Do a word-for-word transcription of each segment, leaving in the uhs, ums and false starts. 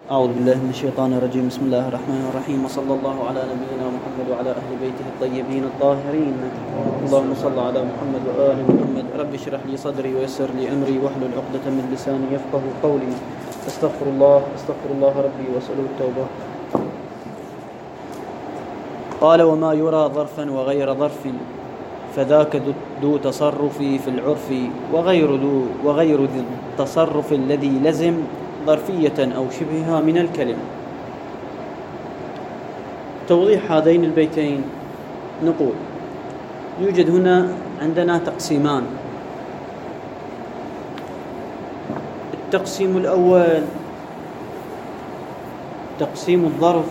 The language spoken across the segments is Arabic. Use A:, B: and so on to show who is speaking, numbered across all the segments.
A: أعوذ بالله من الشيطان الرجيم. بسم الله الرحمن الرحيم، وصلى الله على نبينا محمد وعلى أهل بيته الطيبين الطاهرين. اللهم صل على محمد وآل محمد. رب اشرح لي صدري ويسر لي أمري واحلل عقدة من لساني يفقه قولي. استغفر الله استغفر الله ربي واسأله التوبة. قال: وما يرى ظرفا وغير ظرف فذاك ذو تصرف في العرف، وغير ذو وغير ذي التصرف الذي لزم ظرفية أو شبهها من الكلم. توضيح هذين البيتين نقول: يوجد هنا عندنا تقسيمان. التقسيم الأول تقسيم الظرف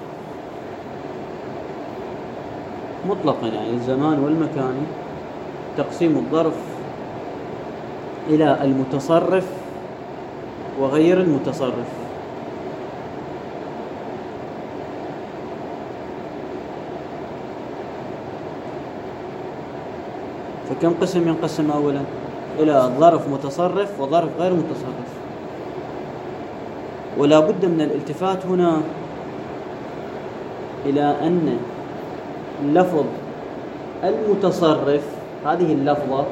A: مطلقا، يعني الزمان والمكان. تقسيم الظرف إلى المتصرف وغير المتصرف. فكم قسم ينقسم أولا؟ إلى ظرف متصرف وظرف غير متصرف. ولا بد من الالتفات هنا إلى أن لفظ المتصرف، هذه اللفظة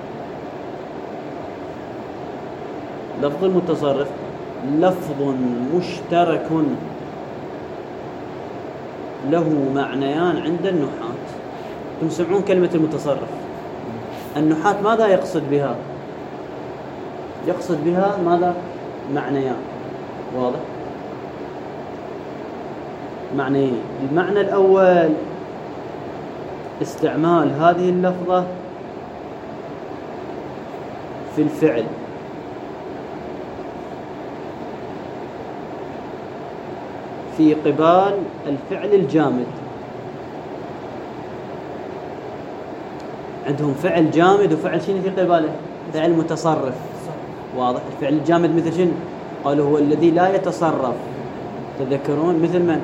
A: لفظ المتصرف لفظ مشترك له معنيان عند النحاة. تسمعون كلمة المتصرف، النحاة ماذا يقصد بها؟ يقصد بها ماذا؟ معنيان. واضح؟ معنيين. المعنى الأول استعمال هذه اللفظة في الفعل، في قبال الفعل الجامد. عندهم فعل جامد وفعل شنو في قباله؟ فعل متصرف. واضح؟ الفعل الجامد مثل شنو؟ قالوا هو الذي لا يتصرف. تذكرون مثل من؟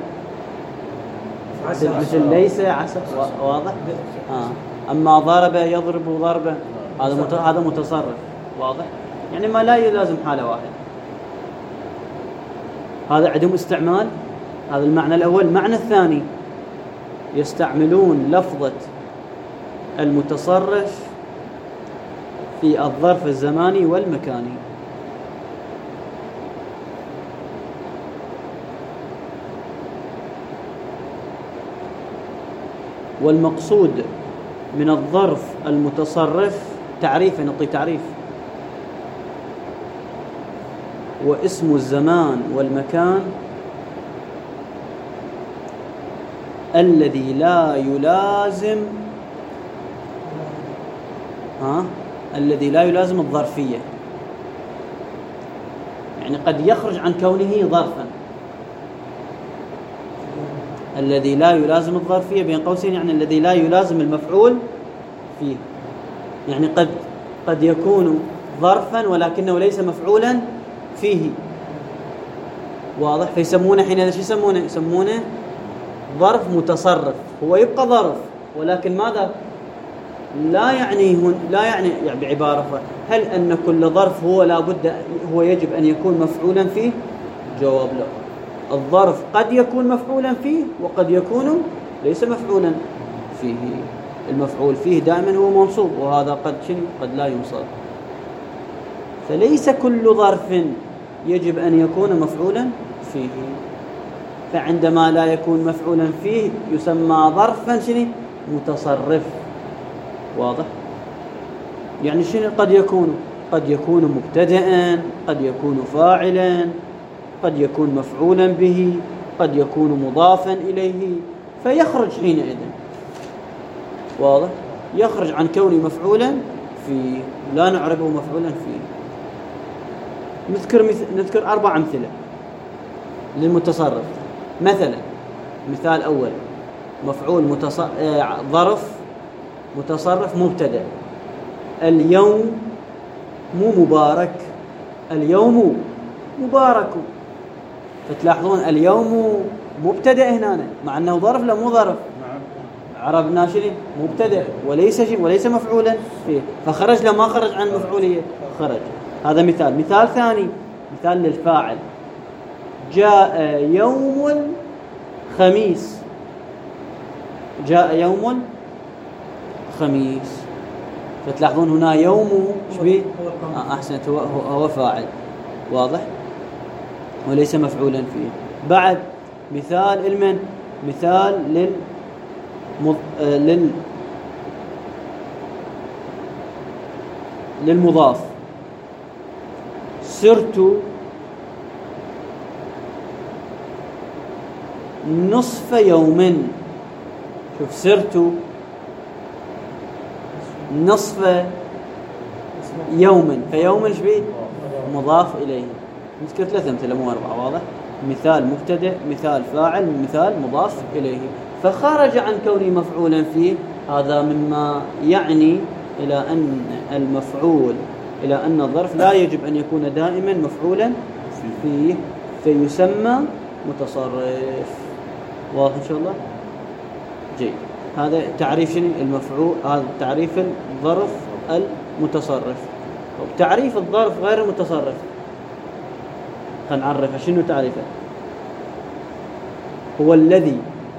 A: مثل ليس عسى. واضح؟ آه. أما ضرب يضرب ضربا، هذا هذا متصرف. واضح؟ يعني ما لا يلازم حالة واحدة. هذا عندهم استعمال. هذا المعنى الأول. المعنى الثاني يستعملون لفظة المتصرف في الظرف الزماني والمكاني. والمقصود من الظرف المتصرف تعريفا، نعطي تعريف: واسم الزمان والمكان الذي لا يلازم ها الذي لا يلازم الظرفية. يعني قد يخرج عن كونه ظرفا. الذي لا يلازم الظرفية بين قوسين، يعني الذي لا يلازم المفعول فيه. يعني قد قد يكون ظرفا ولكنه ليس مفعولا فيه. واضح؟ فيسمونه حين ايش يسمونه؟ يسمونه ظرف متصرف. هو يبقى ظرف ولكن ماذا؟ لا يعني هن لا يعني, يعني بعبارة: هل أن كل ظرف هو لابد هو يجب أن يكون مفعولا فيه؟ جواب لا. الظرف قد يكون مفعولا فيه وقد يكون ليس مفعولا فيه. المفعول فيه دائما هو منصوب، وهذا قد شنو؟ قد لا ينصب. فليس كل ظرف يجب أن يكون مفعولا فيه. فعندما لا يكون مفعولا فيه يسمى ظرفا شنو؟ متصرف. واضح؟ يعني شنو قد يكون؟ قد يكون مبتدأ، قد يكون فاعلا، قد يكون مفعولا به، قد يكون مضافا إليه، فيخرج حينئذ. واضح؟ يخرج عن كونه مفعولا فيه، لا نعرفه مفعولا فيه. نذكر مثل نذكر أربع أمثلة للمتصرف. مثلا مثال أول: مفعول متصرف ظرف متصرف مبتدأ. اليوم مو مبارك، اليوم مبارك. فتلاحظون اليوم مبتدأ هنا، مع أنه ظرف لا مو ظرف. عربنا شنو؟ مبتدأ وليس شيء وليس مفعولا فيه، فخرج لما خرج عن المفعولية خرج. هذا مثال. مثال ثاني، مثال للفاعل: جاء يوم الخميس، جاء يوم الخميس. فتلاحظون هنا يوم شبيه آه أحسنت، هو, هو فاعل واضح وليس مفعولا فيه. بعد مثال المن مثال لل مض... آه لل للمضاف. سرت نصف يوم. شوف سرت نصف يوم، فيوم شبيه مضاف إليه. نذكر ثلاثة أمثلة مو أربعة، واضح؟ مثال مبتدئ، مثال فاعل، مثال مضاف إليه. فخرج عن كونه مفعولا فيه، هذا مما يعني إلى أن المفعول إلى أن الظرف لا يجب أن يكون دائما مفعولا فيه، فيسمى متصرف. واضح إن شاء الله؟ جيد. هذا تعريف شنو المفعول، هذا تعريف الظرف المتصرف. تعريف الظرف غير المتصرف خلينا نعرفه. شنو تعريفه؟ هو الذي،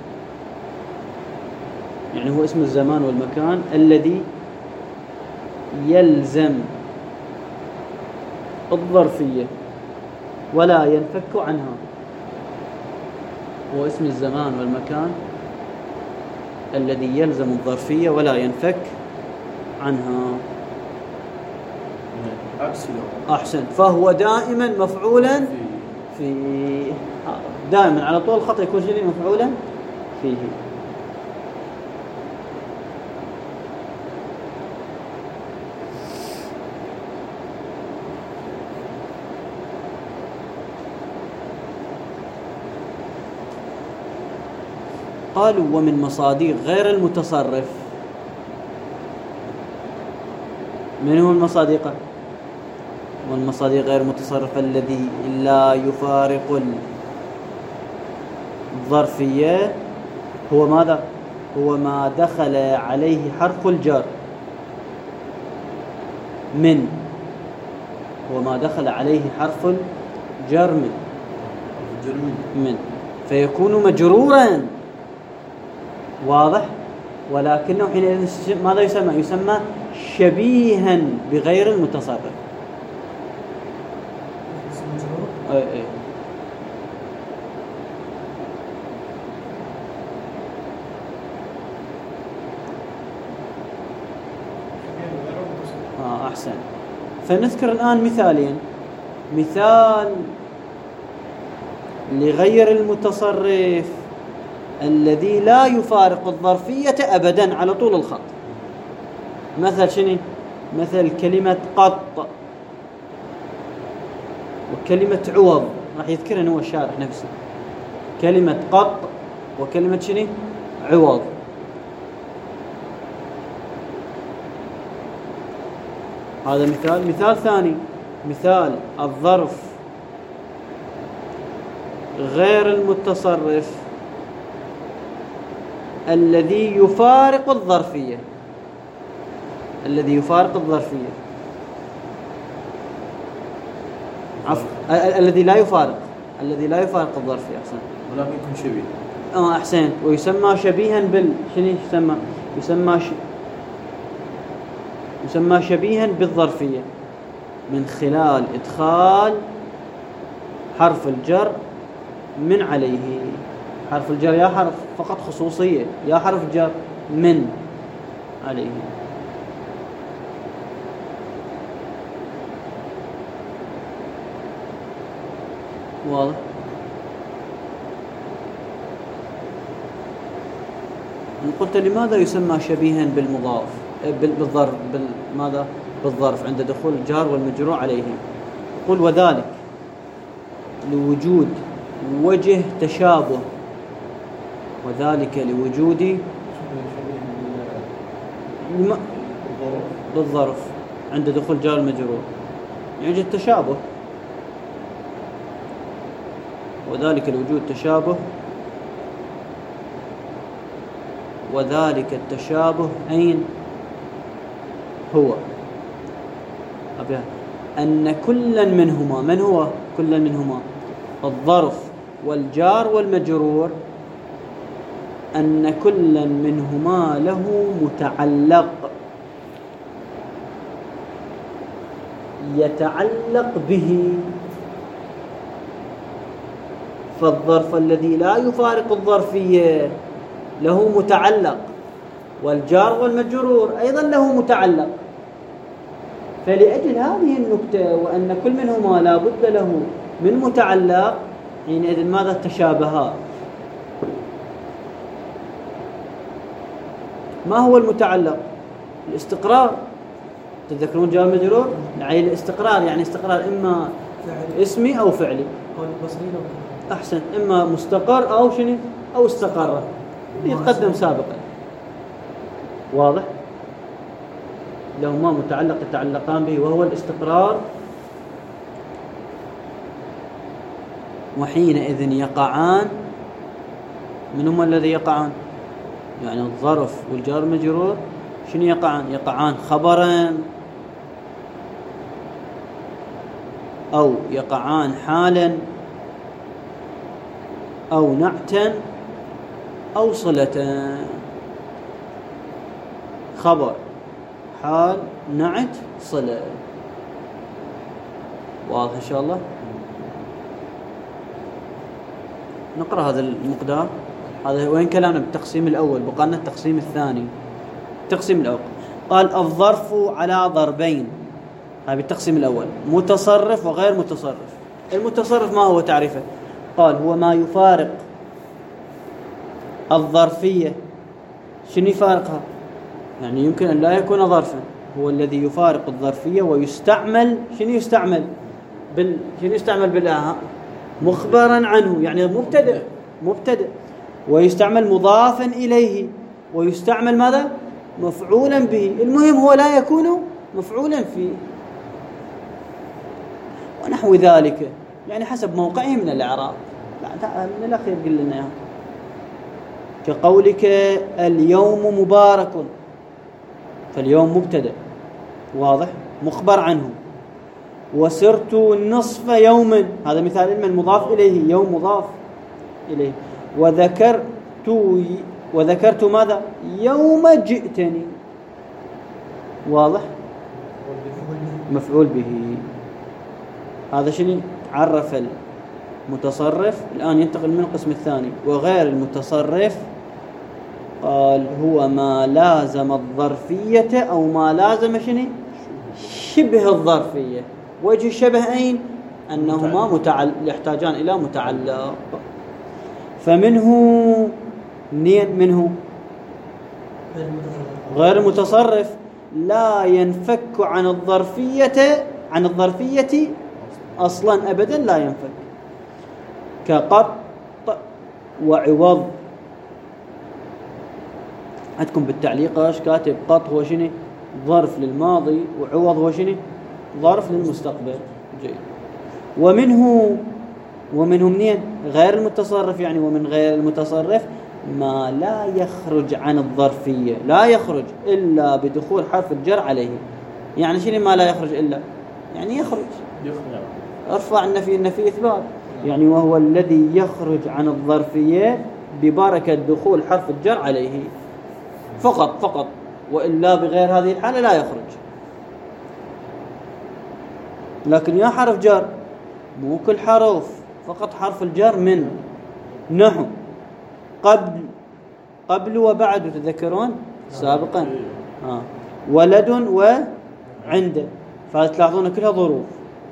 A: يعني هو اسم الزمان والمكان الذي يلزم الظرفية ولا ينفك عنها. هو اسم الزمان والمكان الذي يلزم الظرفية ولا ينفك عنها. أحسن. فهو دائما مفعولا في، دائما على طول الخط يكون شيء مفعولا فيه. قالوا ومن مصادق غير المتصرف. من هو المصادق؟ والمصادق غير المتصرف الذي لا يفارق الظرفية هو ماذا؟ هو ما دخل عليه حرف الجر من، هو ما دخل عليه حرف الجر من من فيكون مجرورا، واضح؟ ولكنه حينئذ ماذا يسمى؟ يسمى شبيها بغير المتصرف. اي اي آه أحسن. فنذكر الآن مثالين. مثال لغير المتصرف الذي لا يفارق الظرفية أبدا على طول الخط. مثل شنو؟ مثل كلمة قط وكلمة عوض، راح يذكرها هو الشارح نفسه. كلمة قط وكلمة شنو؟ عوض. هذا مثال. مثال ثاني، مثال الظرف غير المتصرف الذي يفارق الظرفية، الذي يفارق الظرفية عفوا الذي لا يفارق الذي لا يفارق الظرفية. أحسن.
B: ولكن يكون شبيه.
A: اه أحسن. ويسمى شبيها بال شنو يسمى؟ يسمى ش... يسمى شبيها بالظرفية من خلال إدخال حرف الجر من عليه. حرف الجر يا حرف فقط خصوصية، يا حرف جر من عليه. واضح؟ قلت لماذا يسمى شبيها بالمضاف بالظرف بالماذا بالظرف عند دخول الجار والمجرور عليه؟ قل وذلك لوجود وجه تشابه، وذلك لوجود بالظرف عند دخول جار المجرور، يوجد تشابه. وذلك لوجود تشابه، وذلك التشابه أين هو؟ أبيها أن كلا منهما، من هو كلا منهما؟ الظرف والجار والمجرور أن كل منهما له متعلق يتعلق به، فالظرف الذي لا يفارق الظرفية له متعلق، والجار والمجرور أيضا له متعلق. فلأجل هذه النكتة وأن كل منهما لا بد له من متعلق، حينئذ ماذا تشابها؟ ما هو المتعلق؟ الاستقرار. تذكرون جار مجرور؟ يعني الاستقرار يعني استقرار إما اسمي أو فعلي. أحسن، إما مستقر أو شنو أو استقر، يتقدم سابقا. واضح؟ لهما متعلق يتعلقان به وهو الاستقرار، وحينئذ يقعان. من هما الذي يقعان؟ يعني الظرف والجار المجرور شنو يقعان؟ يقعان خبرا أو يقعان حالا أو نعتا أو صلة. خبر، حال، نعت، صلة. واضح إن شاء الله؟ نقرأ هذا المقدار. هذا وين كلامنا بالتقسيم الأول، بقى لنا التقسيم الثاني. التقسيم الأول قال الظرف على ضربين، هذا بالتقسيم الأول، متصرف وغير متصرف. المتصرف ما هو تعريفه؟ قال هو ما يفارق الظرفية. شنو يفارقها؟ يعني يمكن أن لا يكون ظرفا، هو الذي يفارق الظرفية ويستعمل. شنو يستعمل؟ بال شنو يستعمل بالآها؟ مخبرا عنه، يعني مبتدأ مبتدأ ويستعمل مضافا إليه، ويستعمل ماذا؟ مفعولا به. المهم هو لا يكون مفعولا فيه ونحو ذلك، يعني حسب موقعه من الإعراب. من الأخير قل لنا إياه، كقولك اليوم مبارك، فاليوم مبتدأ واضح مخبر عنه. وسرت نصف يوما، هذا مثال من مضاف إليه، يوم مضاف إليه. وذكرت وذكرت ماذا؟ يوم جئتني، واضح مفعول به. هذا شنو عرف المتصرف. الآن ينتقل من القسم الثاني وغير المتصرف. قال هو ما لازم الظرفية أو ما لازم شنو شبه الظرفية. وجه الشبه أين؟ أنهما متعل... يحتاجان إلى متعلق. فمنه منين؟ منه غير المتصرف لا ينفك عن الظرفية عن الظرفية أصلا أبدا، لا ينفك. كقط وعوض. عندكم بالتعليق ايش كاتب؟ قط هو شنو؟ ظرف للماضي، وعوض هو شنو؟ ظرف للمستقبل. جيد. ومنه ومنه منين؟ غير المتصرف، يعني ومن غير المتصرف ما لا يخرج عن الظرفية، لا يخرج إلا بدخول حرف الجر عليه. يعني شنو ما لا يخرج إلا؟ يعني يخرج، ارفع النفي النفي إثبات، يعني وهو الذي يخرج عن الظرفية ببركة دخول حرف الجر عليه فقط فقط، وإلا بغير هذه الحالة لا يخرج. لكن يا حرف جر، مو كل حرف، فقط حرف الجر. من نحو قبل قبل وبعد، تذكرون سابقا آه. ولد وعند، فتلاحظون كلها ظروف.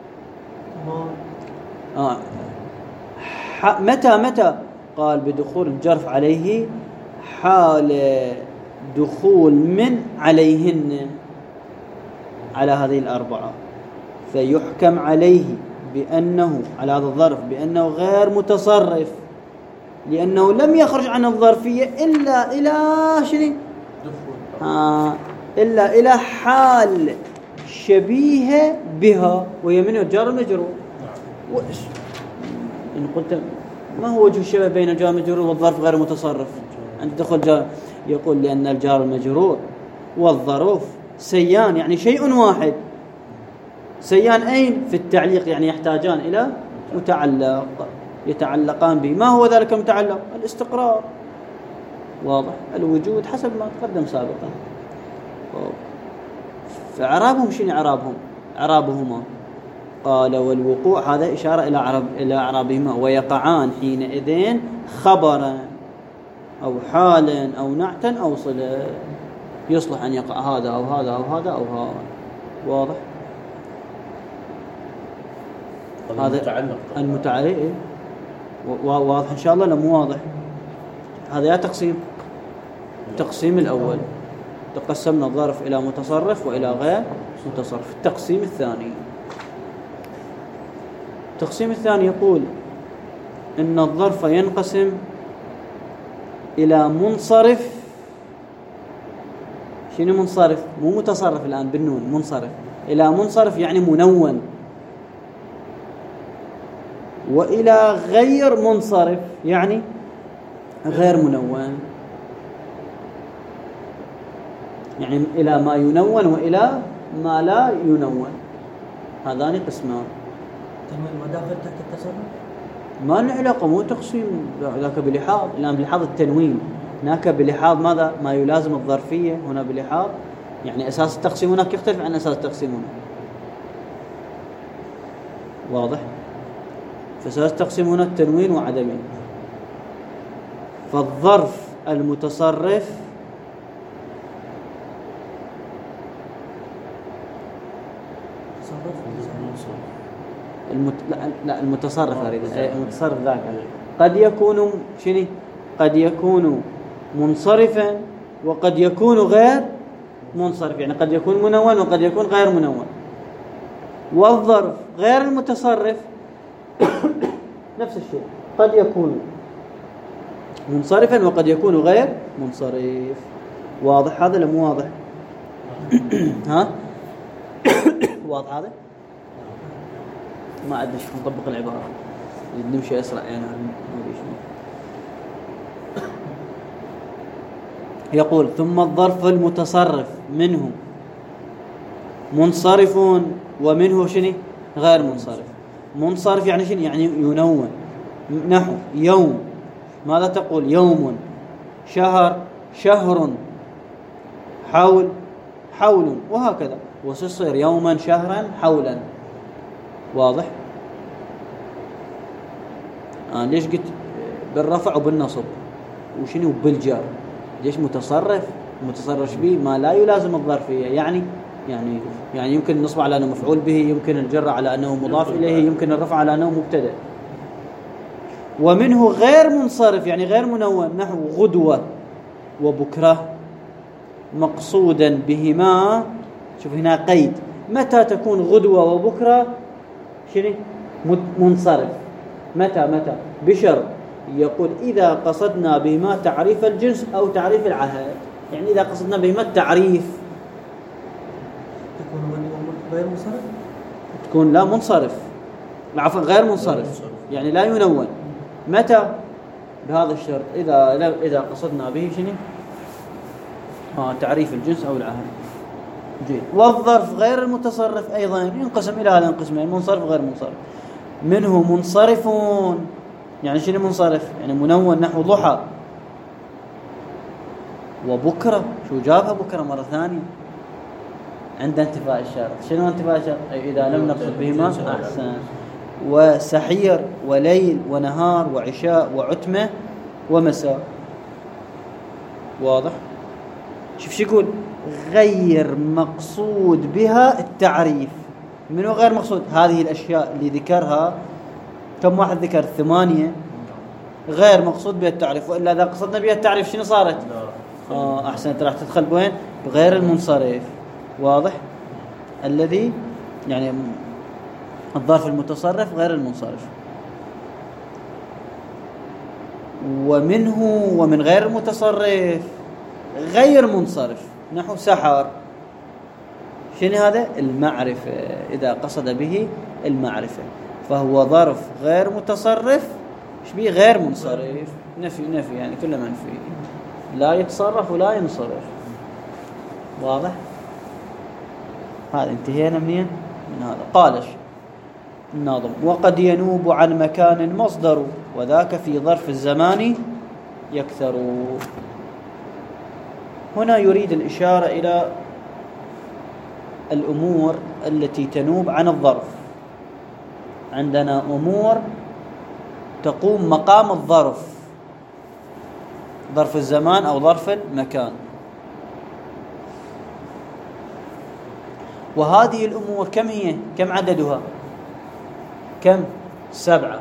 A: آه. متى متى قال بدخول الجرف عليه حال دخول من عليهن، على هذه الأربعة، فيحكم عليه بأنه على هذا الظرف بأنه غير متصرف، لأنه لم يخرج عن الظرفية إلا إلى شنو؟ آه إلا إلى حال شبيه بها، وهي من الجار المجرور. إن قلت ما هو وجه الشبه بين الجار المجرور والظرف غير متصرف؟ عند دخول جار يقول لأن الجار المجرور والظروف سيان، يعني شيء واحد. سيان أين؟ في التعليق، يعني يحتاجان إلى متعلق. يتعلقان به. ما هو ذلك المتعلق؟ الاستقرار. واضح؟ الوجود حسب ما تقدم سابقا. فإعرابهم شنو إعرابهم؟ إعرابهما قال والوقوع هذا إشارة إلى عرب إلى إعرابهما، ويقعان حينئذ خبرا أو حالا أو نعتا أو صلة. يصلح أن يقع هذا أو هذا أو هذا أو هذا. واضح؟ هذا المتعلق واضح إن شاء الله. لم واضح؟ هذا يا تقسيم التقسيم الأول تقسمنا الظرف إلى متصرف وإلى غير متصرف. التقسيم الثاني التقسيم الثاني يقول إن الظرف ينقسم إلى منصرف. شنو منصرف؟ مو متصرف الآن بالنون، منصرف. إلى منصرف يعني منون، وإلى غير منصرف يعني غير منون. يعني إلى ما ينون وإلى ما لا ينون. هذان قسمان.
B: تنوين وداخل تحت التصرف؟
A: ما له علاقة، مو تقسيم ذاك بلحاظ. الآن بلحاظ التنوين، هناك بلحاظ ماذا؟ ما يلازم الظرفية. هنا بلحاظ يعني أساس التقسيم هناك يختلف عن أساس التقسيم هنا. واضح؟ فأساس التقسيم هنا التنوين وعدمه. فالظرف المتصرف المت... لا, لا المتصرف أريد المتصرف ذاك قد يكون شنو؟ قد يكون منصرفا وقد يكون غير منصرف. يعني قد يكون منون وقد يكون غير منون. والظرف غير المتصرف نفس الشيء، قد يكون منصرفا وقد يكون غير منصرف. واضح هذا؟ لم واضح؟ ها واضح هذا؟ ما أدري شو نطبق العبارة نمشي أسرع يعني. يقول ثم الظرف المتصرف منه منصرف ومنه شنو؟ غير منصرف. منصرف يعني شنو؟ يعني ينون. نحو يوم، ماذا تقول؟ يوم. شهر شهر. حول حول، وهكذا. وسيصير يوما شهرا حولا. واضح؟ آه ليش قلت بالرفع وبالنصب وشنو بالجار؟ ليش متصرف؟ متصرف به ما لا يلازم الظرفية. يعني يعني يعني يمكن النصب على أنه مفعول به، يمكن الجر على أنه مضاف إليه، يمكن الرفع على أنه مبتدأ. ومنه غير منصرف يعني غير منون. نحو غدوة وبكرة مقصودا بهما. شوف هنا قيد، متى تكون غدوة وبكرة شنو؟ منصرف. متى متى؟ بشرط. يقول إذا قصدنا بهما تعريف الجنس أو تعريف العهد. يعني إذا قصدنا بهما التعريف
B: تكون غير منصرف،
A: تكون لا منصرف، عفوا غير منصرف يعني لا ينون. متى؟ بهذا الشرط، إذا إذا قصدنا به شنو؟ آه تعريف الجنس أو العهد. جيد. والظرف غير المتصرف أيضا ينقسم إلى هذين القسمين، منصرف غير منصرف. منه منصرفون يعني شنو منصرف؟ يعني منون. نحو ضحى وبكرة. شو جابها بكرة مرة ثانية؟ عند انتفاء الشرط. شنو انتفاء الشرط؟ أي إذا لم نقصد بهما أحسن. وسحير وليل ونهار وعشاء وعتمة ومساء. واضح؟ شوف شو يقول؟ غير مقصود بها التعريف. منو غير مقصود؟ هذه الأشياء اللي ذكرها. كم واحد ذكر؟ ثمانية. غير مقصود بها التعريف. وإلا إذا قصدنا بها التعريف شنو صارت؟ آه أحسنت، راح تدخل بوين؟ بغير المنصرف. واضح؟ الذي يعني الظرف المتصرف غير المنصرف. ومنه ومن غير المتصرف غير منصرف. نحو سحر. شنو هذا؟ المعرفة. إذا قصد به المعرفة فهو ظرف غير متصرف. ايش بيه؟ غير منصرف. نفي نفي يعني كله منفي، لا يتصرف ولا ينصرف. واضح؟ هذا انتهينا منين؟ من هذا. قالش الناظم: وقد ينوب عن مكان مصدر وذاك في ظرف الزمان يكثر. هنا يريد الإشارة إلى الأمور التي تنوب عن الظرف. عندنا أمور تقوم مقام الظرف، ظرف الزمان أو ظرف المكان، وهذه الأمور كم هي؟ كم عددها؟ كم؟ سبعة.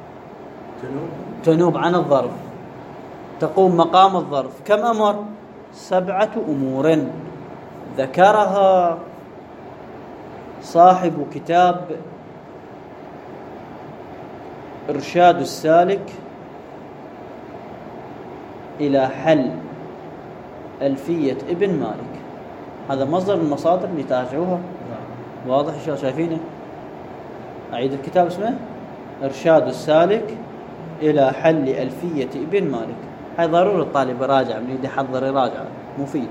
A: تنوب عن الظرف، تقوم مقام الظرف. كم أمر؟ سبعة أمور ذكرها صاحب كتاب إرشاد السالك إلى حل ألفية ابن مالك. هذا مصدر من المصادر اللي تراجعوها. واضح إن شاء الله؟ شايفينه؟ أعيد الكتاب اسمه إرشاد السالك إلى حل ألفية ابن مالك. هاي ضروري الطالب يراجع، من يريد يحضر يراجع، مفيد.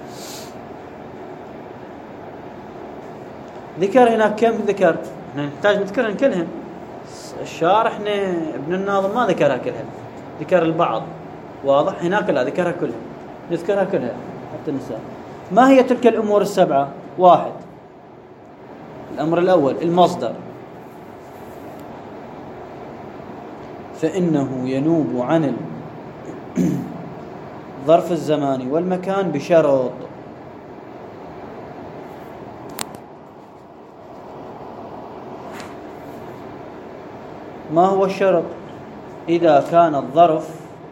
A: ذكر هناك كم ذكر؟ احنا نحتاج نذكرهم كلهم. الشارح ابن الناظم ما ذكرها كلها، ذكر البعض. واضح؟ هناك لا، ذكرها كلها، نذكرها كلها حتى ننسى. ما هي تلك الأمور السبعة؟ واحد، الأمر الأول المصدر، فإنه ينوب عن ظرف الزمان والمكان بشرط. ما هو الشرط؟ إذا كان الظرف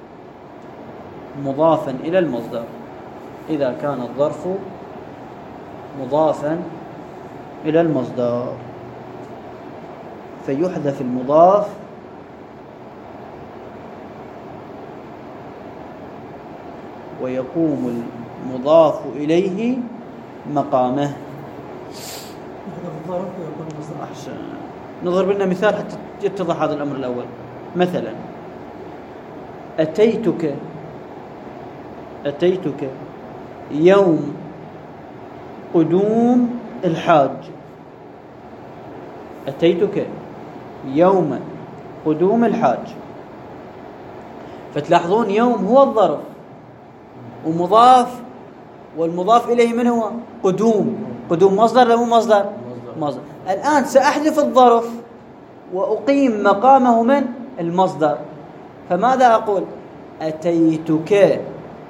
A: مضافا إلى المصدر. إذا كان الظرف مضافا إلى المصدر فيحذف المضاف ويقوم المضاف إليه مقامه.
B: يحذف الظرف ويكون المصدر.
A: أحسن. نضرب لنا مثال حتى يتضح هذا الأمر الأول. مثلا: أتيتك أتيتك يوم قدوم الحاج. أتيتك يوم قدوم الحاج. فتلاحظون يوم هو الظرف ومضاف، والمضاف إليه من هو؟ قدوم. قدوم مصدر له مصدر؟ مصدر. الآن سأحذف الظرف وأقيم مقامه من؟ المصدر. فماذا أقول؟ أتيتك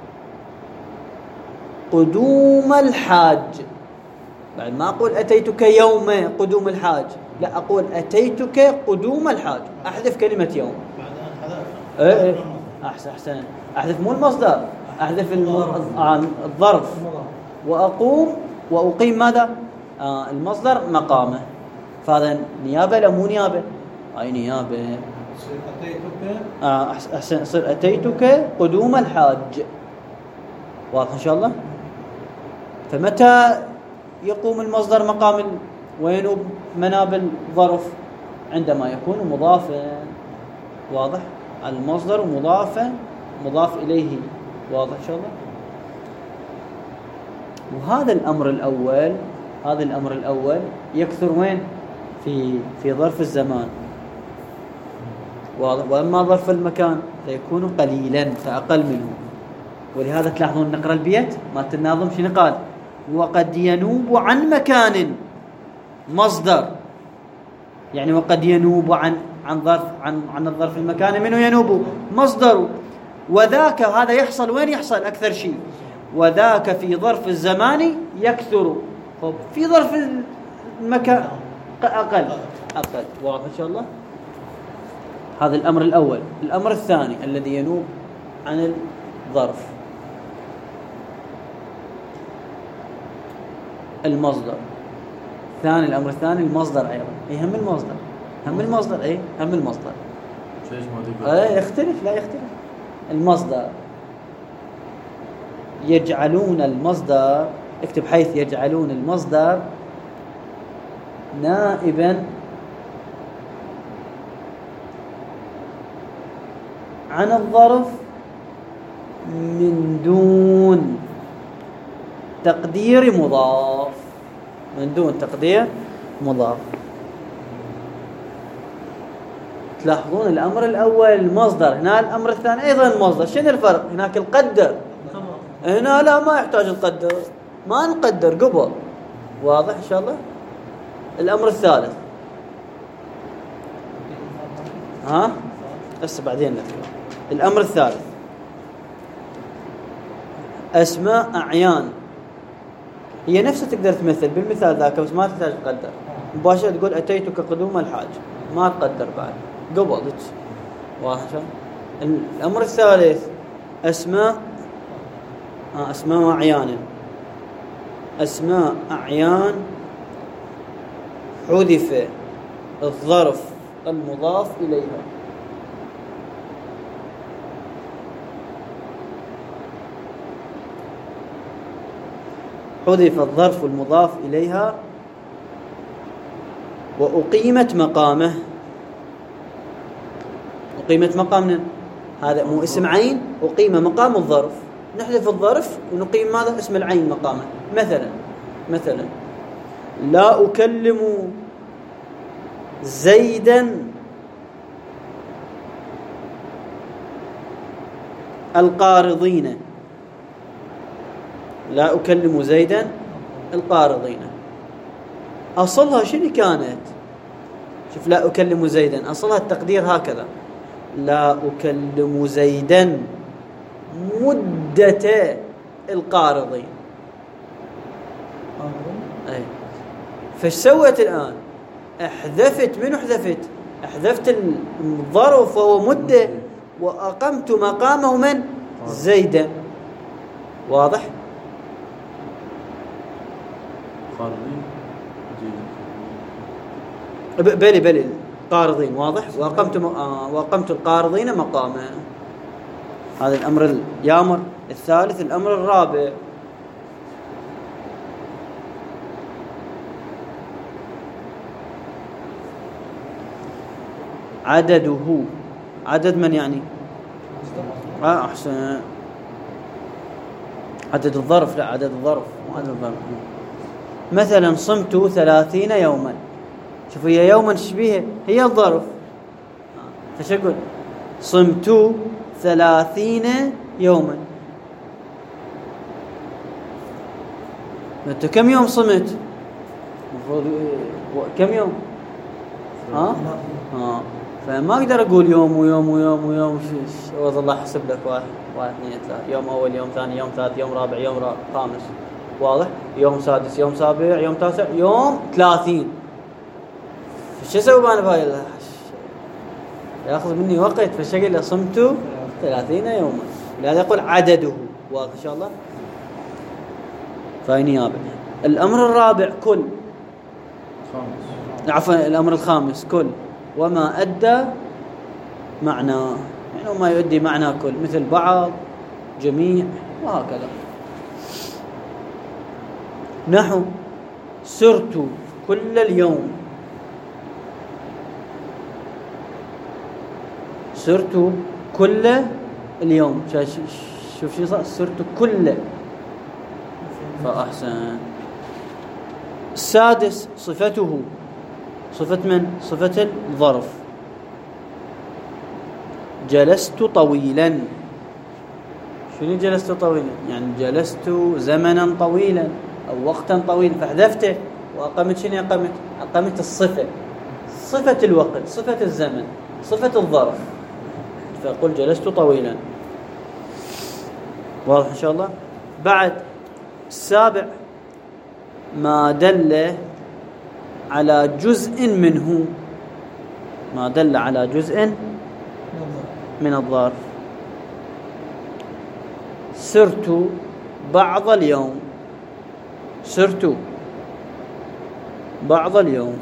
A: قدوم الحاج. بعد ما أقول أتيتك يوم قدوم الحاج، لا، أقول أتيتك قدوم الحاج. أحذف كلمة يوم. إيه إيه. أحسن أحسن. أحذف مو المصدر، أحذف الظرف وأقوم وأقيم ماذا؟ آه المصدر مقامه. فهذا نيابة لا مو نيابة؟ أي نيابة. آه أحسن. صير أتيتك قدوم الحاج. واضح إن شاء الله؟ فمتى يقوم المصدر مقام وينوب مناب الظرف؟ عندما يكون مضافا. واضح؟ المصدر مضافا مضاف إليه. واضح إن شاء الله؟ وهذا الأمر الأول، هذا الأمر الأول يكثر وين؟ في في ظرف الزمان. واضح؟ وأما ظرف المكان فيكون قليلا فأقل منه. ولهذا تلاحظون نقرأ البيت ما الناظم شنو قال؟ وقد ينوب عن مكان مصدر، يعني وقد ينوب عن عن ظرف عن عن الظرف المكان منه ينوب مصدر. وذاك هذا يحصل وين؟ يحصل أكثر شيء. وذاك في ظرف الزمان يكثر. طب في ظرف المكان أقل أقل. واضح إن شاء الله؟ هذا الأمر الأول. الأمر الثاني الذي ينوب عن الظرف المصدر. ثاني الأمر الثاني المصدر أيضا. إيه هم المصدر، هم المصدر. إيه هم المصدر. إيه يختلف، لا يختلف. المصدر يجعلون المصدر، اكتب حيث يجعلون المصدر نائبا عن الظرف من دون تقدير مضاف. من دون تقدير مضاف. تلاحظون الأمر الأول مصدر، هنا الأمر الثاني أيضا مصدر. شنو الفرق؟ هناك القدر، هنا لا ما يحتاج نقدر، ما نقدر قبل. واضح إن شاء الله؟ الأمر الثالث ها بس بعدين نذكر. الأمر الثالث أسماء أعيان، هي نفسها تقدر تمثل بالمثال ذاك بس ما تحتاج تقدر مباشرة. تقول أتيتك قدوم الحاج، ما تقدر بعد قبل. واضح؟ الأمر الثالث أسماء آه أسماء أعيان، أسماء أعيان حذف الظرف المضاف إليها. حذف الظرف المضاف إليها وأقيمت مقامه. أقيمت مقام هذا مو اسم عين، أقيم مقام الظرف، نحذف الظرف ونقيم ماذا؟ اسم العين مقامه. مثلا مثلا لا أكلم زيدا القارضين، لا أكلم زيدا القارضين. أصلها شنو كانت؟ شوف لا أكلم زيدا أصلها التقدير هكذا: لا أكلم زيدا مدة القارضين. أي فايش سويت الآن؟ احذفت. منو حذفت؟ احذفت الظرف وهو مدة وأقمت مقامه من؟ زيدا. واضح؟ بلي بلي قارضين. واضح؟ وأقمت م... آه وأقمت القارضين مقامه. هذا الأمر اليامر الثالث. الأمر الرابع عدده. عدد من يعني؟ آه أحسن. عدد الظرف، لا عدد الظرف مو عدد الظرف. مثلا صمت ثلاثين يوما. شوفوا هي يوما تشبيه هي الظرف، فش أقول؟ صمت ثلاثين يوما. أنت كم يوم صمت؟ المفروض كم يوم؟ ها؟ ها فما أقدر أقول يوم ويوم ويوم ويوم. والله الله حسب لك واحد واحد اثنين ثلاثة، يوم أول يوم ثاني يوم ثالث يوم رابع يوم رابع خامس. واضح؟ يوم سادس يوم سابع يوم تاسع يوم ثلاثين. فش أسوي أنا بهاي؟ يأخذ مني وقت. فالشكل له صمت ثلاثين يوما، لهذا يقول عدده. واضح إن شاء الله؟ فاي نيابة. الأمر الرابع كل، عفوا الأمر الخامس كل وما أدى معناه، يعني وما يؤدي معنى كل، مثل بعض جميع وهكذا. نحو سرت كل اليوم. سرت كل اليوم. شوف شو صار؟ سرت كل. فأحسن. السادس صفته. صفة من؟ صفة الظرف. جلست طويلا. شنو جلست طويلا؟ يعني جلست زمنا طويلا أو وقتا طويلا، فحذفته وأقمت شنو أقمت؟ أقمت الصفة، صفة الوقت، صفة الزمن، صفة الظرف، فأقول جلست طويلا. واضح إن شاء الله؟ بعد السابع ما دل على جزء منه. ما دل على جزء من الظرف. سرت بعض اليوم. سرت بعض اليوم.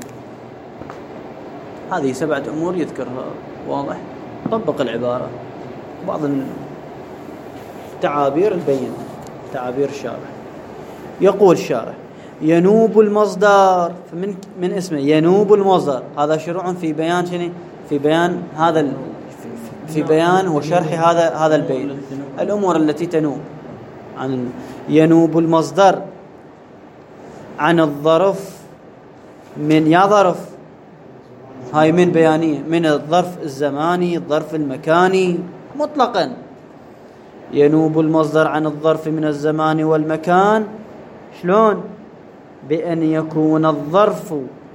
A: هذه سبعة أمور يذكرها. واضح؟ طبق العبارة. بعض التعابير البين، تعابير الشارح. يقول الشارح: ينوب المصدر. فمن من اسمه ينوب المصدر، هذا شروع في بيان شنو؟ في بيان هذا ال... في بيان وشرح هذا هذا البيت، الأمور التي تنوب عن. ينوب المصدر عن الظرف من يا ظرف هاي من بيانية، من الظرف الزماني الظرف المكاني مطلقا. ينوب المصدر عن الظرف من الزمان والمكان. شلون؟ بأن يكون الظرف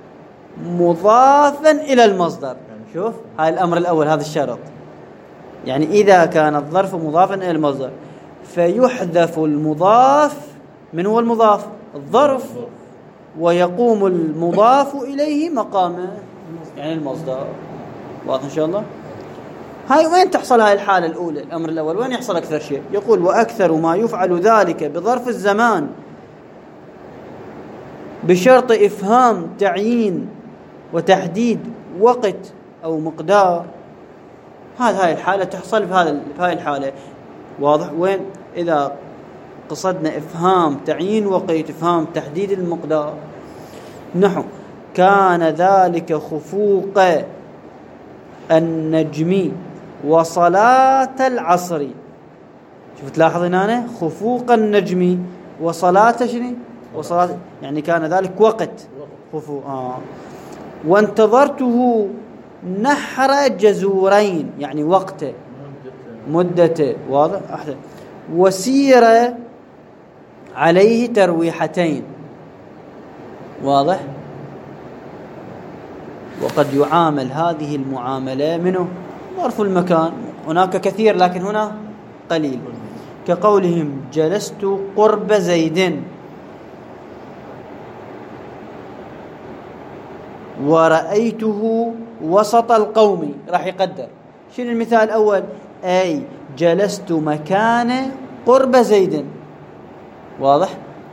A: مضافا إلى المصدر. شوف هاي الأمر الأول، هذا الشرط. يعني إذا كان الظرف مضافا إلى المصدر فيحذف المضاف. من هو المضاف؟ الظرف، ويقوم المضاف إليه مقامه، يعني المصدر. واضح إن شاء الله؟ هاي وين تحصل هاي الحالة الأولى؟ الأمر الأول وين يحصل أكثر شيء؟ يقول وأكثر ما يفعل ذلك بظرف الزمان بشرط إفهام تعيين وتحديد وقت أو مقدار. هذا هاي الحالة تحصل في هذا في هاي الحالة. واضح؟ وين؟ إذا قصدنا إفهام تعيين وقت، إفهام تحديد المقدار. نحو كان ذلك خفوق النجم وصلاة العصر. شوف تلاحظين هنا خفوق النجم وصلاة شنو؟ وصلاة، يعني كان ذلك وقت خفوق. آه. وانتظرته نحر جزورين، يعني وقته مدته. واضح؟ أحسن. وسير عليه ترويحتين. واضح؟ وقد يعامل هذه المعاملة منه ظرف المكان. هناك كثير لكن هنا قليل، كقولهم جلست قرب زيد ورأيته وسط القوم. راح يقدر شنو المثال الأول؟ أي جلست مكان قرب زيد. واضح؟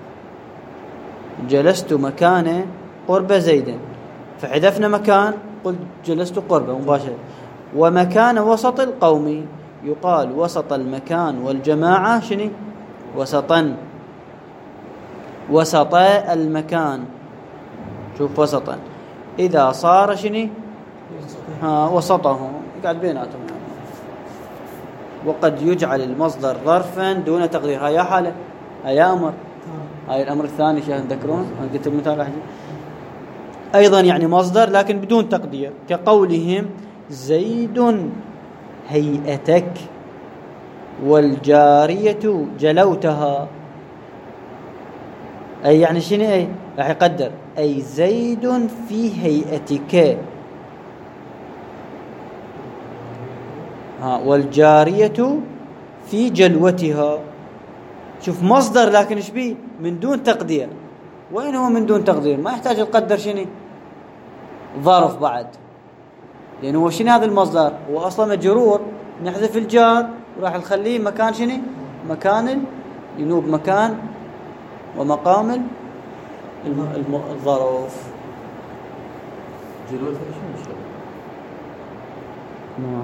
A: جلست مكان قرب زيد، فحذفنا مكان، قلت جلست قربه مباشرة. ومكان وسط القوم يقال وسط المكان والجماعة شنو؟ وسطا. وسط المكان، شوف وسطا إذا صار شنو؟ ها وسطه، قاعد بيناتهم. وقد يجعل المصدر ظرفا دون تقدير. هاي حالة، هاي أمر. هاي الأمر الثاني شاهد تذكرون؟ أنا قلت المثال أحد. أيضا يعني مصدر لكن بدون تقدير، كقولهم زيد هيئتك والجارية جلوتها. أي يعني شنو؟ أي راح يقدر أي زيد في هيئتك، ها والجارية في جلوتها. شوف مصدر لكن ايش بيه؟ من دون تقدير. وين هو من دون تقدير؟ ما يحتاج تقدر شنو؟ ظرف بعد، لأنه هو شنو هذا المصدر؟ هو أصلا مجرور، نحذف الجار وراح نخليه مكان شنو؟ مكان ينوب مكان ومقام الظرف.
C: جلوتها شنو الشغل؟
A: نعم.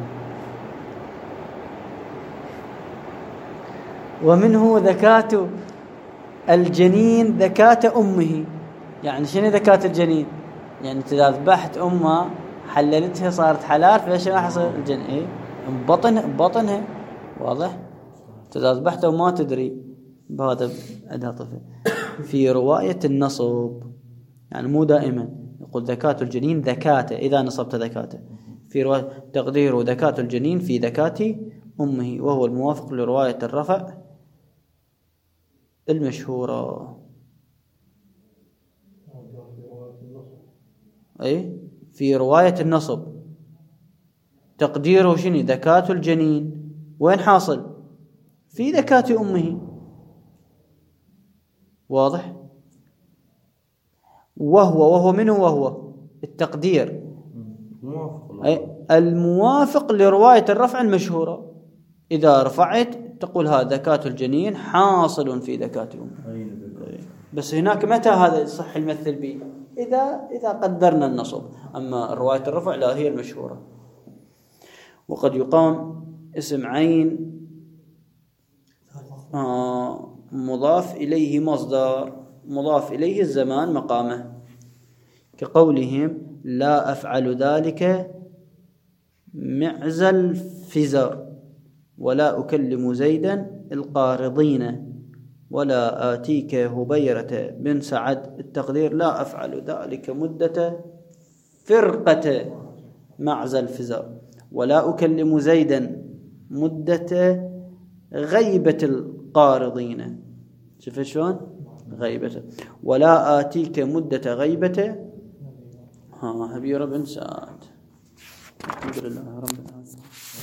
A: ومنه ذكاة الجنين ذكاة أمه. يعني شنو ذكاة الجنين؟ يعني إذا ذبحت أمها حللتها صارت حلال، فايش راح يصير الجنين؟ إيه؟ بطن بطنها. واضح؟ إذا ذبحتها وما تدري بهذا عندها طفل. في رواية النصب، يعني مو دائما يقول ذكاة الجنين ذكاته إذا نصبت ذكاته، في رواية تقدير ذكاة الجنين في ذكاة أمه، وهو الموافق لرواية الرفع المشهورة. أي في رواية النصب تقديره شنو؟ ذكاة الجنين. وين حاصل؟ في ذكاة أمه. واضح؟ وهو وهو منه وهو التقدير أي الموافق لرواية الرفع المشهورة. إذا رفعت تقول هذا ذكاة الجنين حاصل في ذكاة أمه. بس هناك متى هذا صح المثل به؟ إذا إذا قدرنا النصب. أما رواية الرفع لا، هي المشهورة. وقد يقام اسم عين آه مضاف إليه مصدر، مضاف إليه الزمان مقامه، كقولهم لا أفعل ذلك معز الفزر، ولا أكلم زيدا القارضين، ولا آتيك هبيرة بن سعد. التقدير لا أفعل ذلك مدة فرقة معزى الفزار. ولا أكلم زيدا مدة غيبة القارضين. شوف شلون غيبة. ولا آتيك مدة غيبة ها هبي رب انسات. الحمد لله رب العالمين.